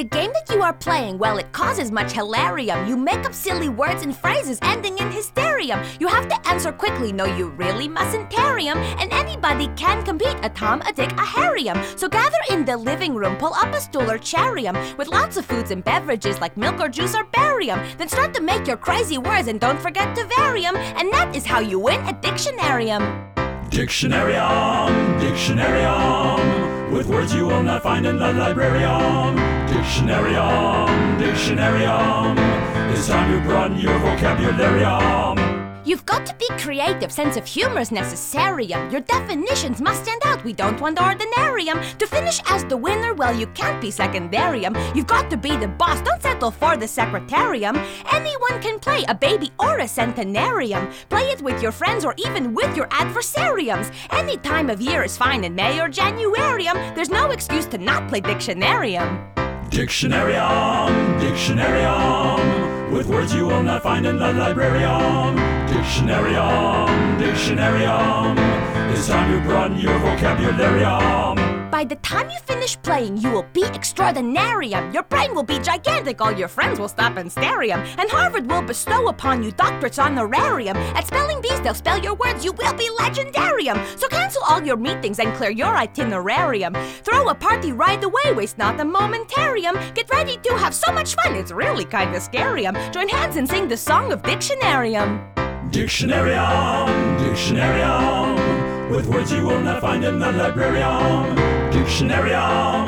The game that you are playing, well, it causes much hilarium. You make up silly words and phrases ending in hysterium. You have to answer quickly, no, you really mustn't tarry 'em. And anybody can compete, a Tom, a Dick, a Harry'em. So gather in the living room, pull up a stool or charium with lots of foods and beverages like milk or juice or barium. Then start to make your crazy words and don't forget to vary 'em. And that is how you win a Dictionarium. Dictionarium, Dictionarium, with words you will not find in the librarium. Dictionarium, Dictionarium, it's time to broaden your vocabularium. You've got to be creative, sense of humor's necessarium. Your definitions must stand out, we don't want ordinarium. To finish as the winner, well, you can't be secondarium. You've got to be the boss, don't settle for the secretarium. Anyone can play, a baby or a centenarium. Play it with your friends or even with your adversariums. Any time of year is fine in May or Januarium. There's no excuse to not play Dictionarium. Dictionarium, Dictionarium, with words you will not find in the librarium. Dictionarium, Dictionarium, it's time to broaden your vocabularium. By the time you finish playing, you will be extraordinarium. Your brain will be gigantic, all your friends will stop and stare 'em. And Harvard will bestow upon you doctorates honorarium. At Spelling Bees, they'll spell your words, you will be legendarium. So cancel all your meetings and clear your itinerarium. Throw a party right away, waste not a momentarium. Get ready to have so much fun, it's really kinda scarium. Join hands and sing the song of Dictionarium. Dictionarium, Dictionarium, with words you will not find in the librarium. Dictionarium,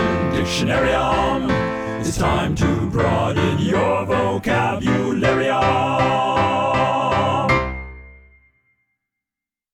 Dictionarium, it's time to broaden your vocabularium.